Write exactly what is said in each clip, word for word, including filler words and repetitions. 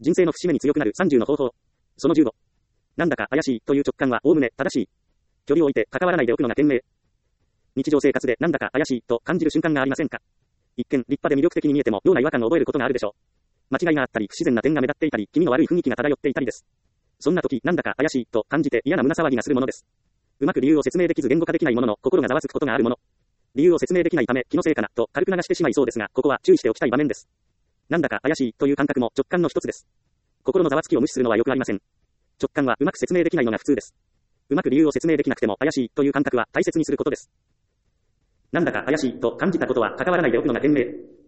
人生の節目に強くなるさんじゅうの方法。そのじゅうご。なんだか怪しいという直感はおおむね正しい。距離を置いて関わらないでおくのが賢明。日常生活でなんだか怪しいと感じる瞬間がありませんか？一見立派で魅力的に見えても妙な違和感を覚えることがあるでしょう。間違いがあったり不自然な点が目立っていたり気味の悪い雰囲気が漂っていたりです。そんな時なんだか怪しいと感じて嫌な胸騒ぎがするものです。うまく理由を説明できず言語化できないものの心がざわつくことがあるもの。理由を説明できないため気のせいかなと軽く流してしまいそうですが、ここは注意しておきたい場面です。なんだか怪しいという感覚も直感の一つです。心のざわつきを無視するのはよくありません。直感はうまく説明できないのが普通です。うまく理由を説明できなくても怪しいという感覚は大切にすることです。なんだか怪しいと感じたことは関わらないでおくのが賢明。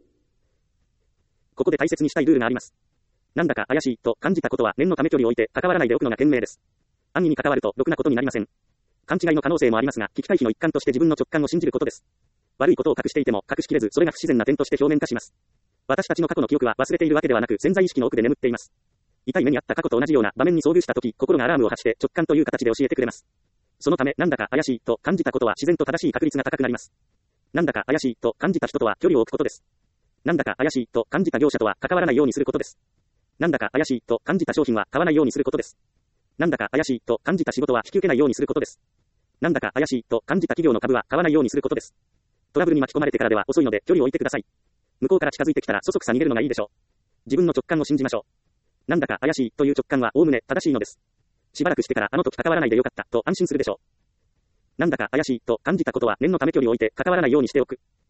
ここで大切にしたいルールがあります。なんだか怪しいと感じたことは念のため距離を置いて関わらないでおくのが賢明です。暗にに関わるとろくなことになりません。勘違いの可能性もありますが、危機回避の一環として自分の直感を信じることです。悪いことを隠していても隠しきれず、それが不自然な点として表面化します。私たちの過去の記憶は忘れているわけではなく、潜在意識の奥で眠っています。痛い目にあった過去と同じような場面に遭遇したとき、心がアラームを発して直感という形で教えてくれます。そのため、なんだか怪しいと感じたことは自然と正しい確率が高くなります。なんだか怪しいと感じた人とは距離を置くことです。なんだか怪しいと感じた業者とは関わらないようにすることです。なんだか怪しいと感じた商品は買わないようにすることです。なんだか怪しいと感じた仕事は引き受けないようにすることです。なんだか怪しいと感じた企業の株は買わないようにすることです。トラブルに巻き込まれてからでは遅いので距離を置いてください。向こうから近づいてきたらそそくさ逃げるのがいいでしょう。自分の直感を信じましょう。なんだか怪しいという直感はおおむね正しいのです。しばらくしてからあの時関わらないでよかったと安心するでしょう。なんだか怪しいと感じたことは念のため距離を置いて関わらないようにしておく。